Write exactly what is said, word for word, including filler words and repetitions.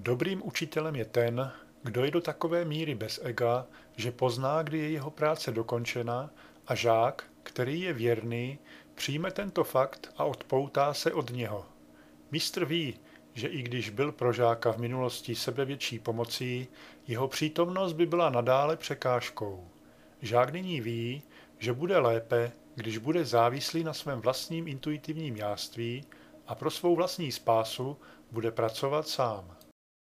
Dobrým učitelem je ten, kdo je do takové míry bez ega, že pozná, kdy je jeho práce dokončena, a žák, který je věrný, přijme tento fakt a odpoutá se od něho. Mistr ví, že i když byl pro žáka v minulosti sebevětší pomocí, jeho přítomnost by byla nadále překážkou. Žák nyní ví, že bude lépe, když bude závislý na svém vlastním intuitivním jáství a pro svou vlastní spásu bude pracovat sám.